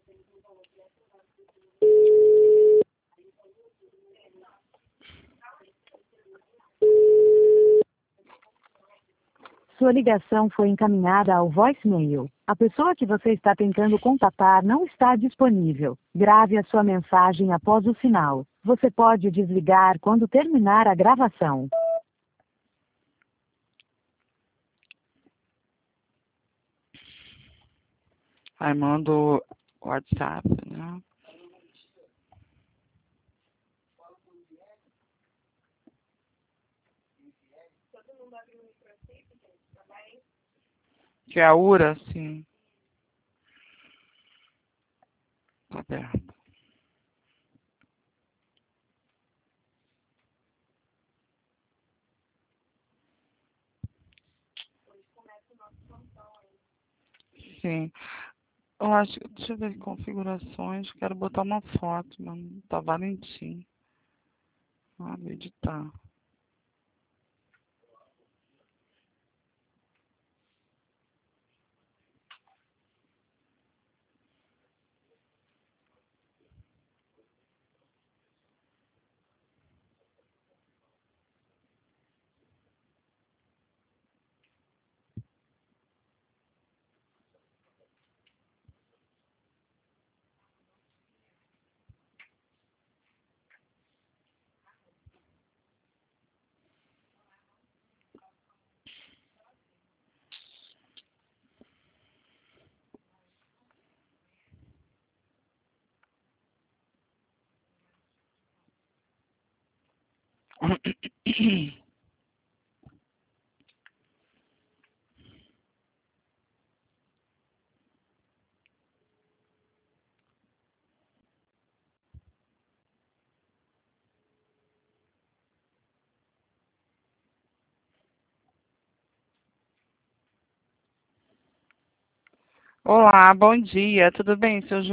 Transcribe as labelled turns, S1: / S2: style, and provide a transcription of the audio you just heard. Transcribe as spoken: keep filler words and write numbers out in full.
S1: Sua ligação foi encaminhada ao voicemail. A pessoa que você está tentando contatar não está disponível. Grave a sua mensagem após o sinal. Você pode desligar quando terminar a gravação.
S2: Aí mando o WhatsApp, né? Que é a URA, sim. Tá aberto. Sim. Eu acho, deixa eu ver configurações, quero botar uma foto, mas tá Valentim. Ah, vou editar. Olá, bom dia, tudo bem, seu Ju?